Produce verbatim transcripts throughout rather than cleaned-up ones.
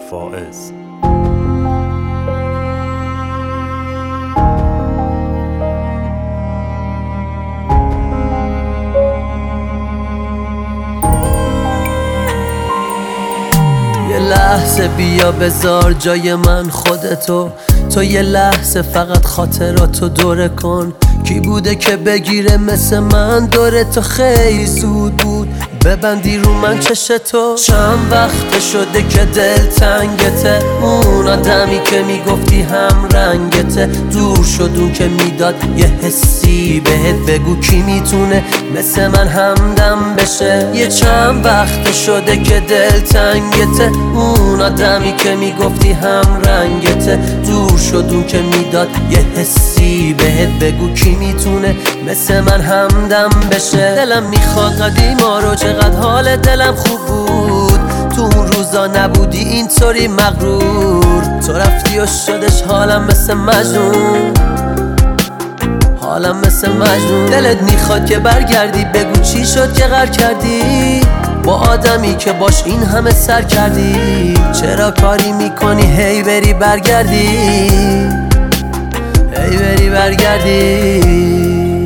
فائز. یه لحظه بیا بذار جای من خودتو، تو یه لحظه فقط خاطراتو دوره کن. کی بوده که بگیره مثل من دوره تو؟ خیلی زود بود ببندی رو من چشتو. چند وقت شده که دل تنگته، اون آدمی که میگفتی هم رنگته دور شد، اون که میداد یه حسی بهت. بگو کی میتونه مثل من همدم بشه؟ یه چند وقت شده که دل تنگته، اون آدمی که میگفتی هم رنگته دور شد، اون که میداد یه حسی بهت. بگو کی میتونه مثل من همدم بشه؟ دلم میخواد قدیما رو، چقدر حال دلم خوب بود تو اون روزا نبودی اینطوری مغرور. تو رفتی و شدش حالم مثل مجنون، حالم مثل مجنون. دلت میخواد که برگردی، بگو چی شد که غر کردی با آدمی که باش این همه سر کردی؟ چرا کاری میکنی هی بری برگردی، هی بری برگردی؟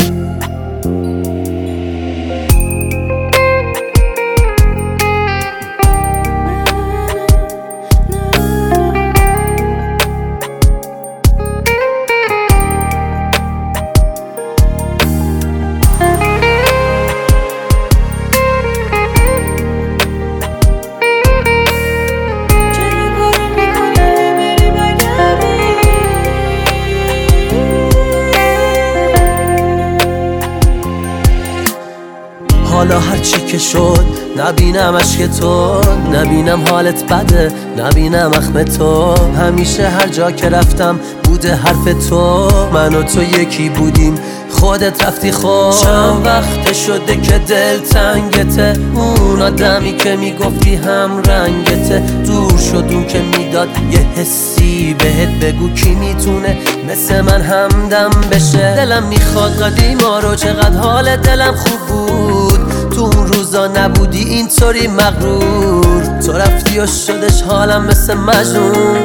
حالا هرچی که شد نبینم عشق تو، نبینم حالت بده، نبینم اخم تو. همیشه هر جا که رفتم بوده حرف تو، من و تو یکی بودیم خودت رفتی خود. چند وقت شده که دل تنگته، اون آدمی که میگفتی هم رنگته دور شد، اون که میداد یه حسی بهت. بگو کی میتونه مثل من همدم بشه؟ دلم میخواد قدیما رو، چقدر حال دلم خوب بود تو اون روزا نبودی اینطوری مغرور. تو رفتی و شدش حالم مثل مجنون،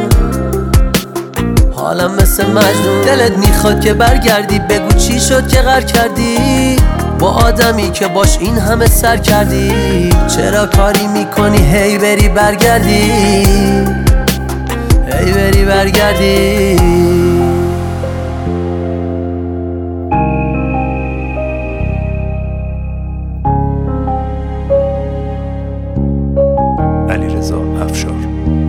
حالم مثل مجنون. دلت میخواد که برگردی، بگو چی شد که غر کردی با آدمی که باش این همه سر کردی؟ چرا کاری میکنی هی بری برگردی، هی بری برگردی؟ علیرضا افشار.